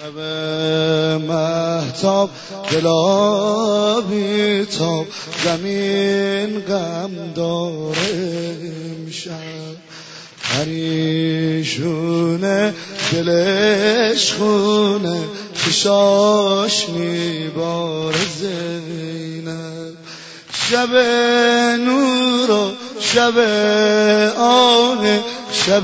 شب مهتاب دلا بیتاب زمین غم داره امشب پریشونه دلش خونه چشاش میباره زینب شب نور و شب آه شب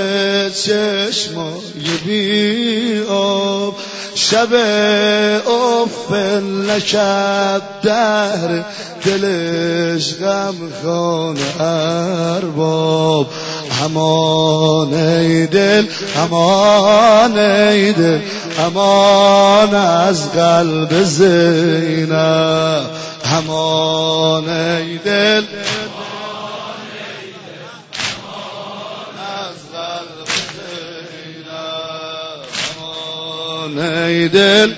چشمای بی آب شب اف لشب در دلش غم خانه ارباب امان ای دل امان ای دل امان از قلب زینب امان ای دل ای دل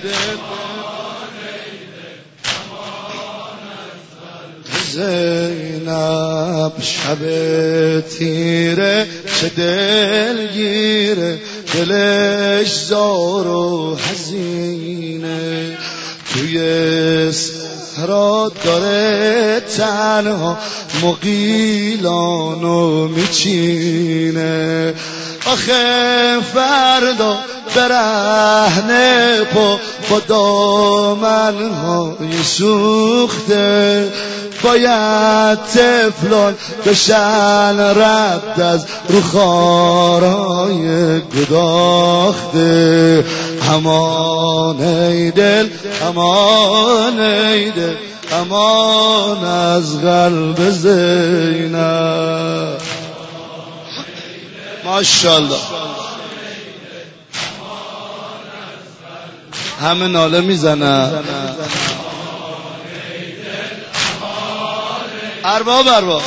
زینب شب تیره چه دلگیره دلش زار و حزینه توی صحرا داره تنها مغیلانو میچینه آخه فردا برهنه با دامنهای سوخته باید تفلون بشن رد از روخارای گداخته امان ای دل امان ای دل امان از قلب زینب ماشاءالله همه ناله میزنن ارباب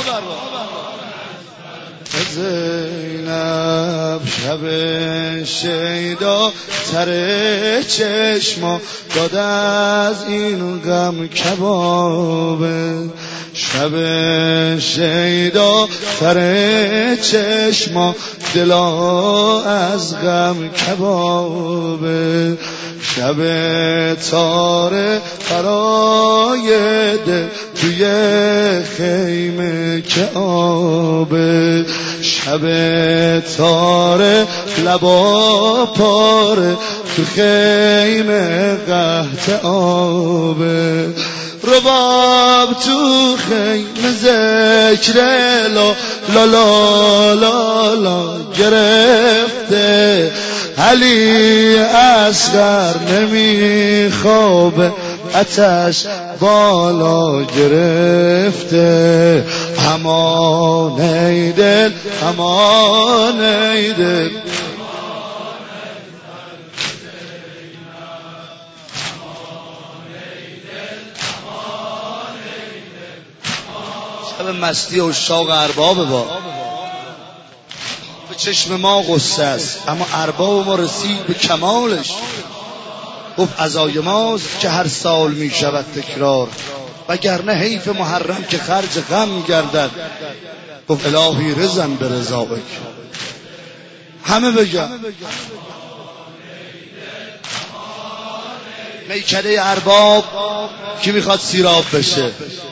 زینب شب شیدا تر چشما داد از این غم کبابه شب شیدا تر چشما دلا از غم کبابه شب تاره برای دل توی خیمه که آبه شب تاره لبا پاره تو خیمه قحط آبه رباب تو خیمه ذکر لا لا لا لا لا گرفته علی اصغر نمیخوابه آتش بالا گرفته امان ای دل امان ای دل شب مستی و شوق ارباب با به چشم ما غصه است اما ارباب ما رسید به کمالش گفت عزای ماست که هر سال می شود تکرار وگرنه حیف محرم که خرج غم گردد گفت الهی رزن به رضایک همه بگن میکده ارباب کی میخواد سیراب بشه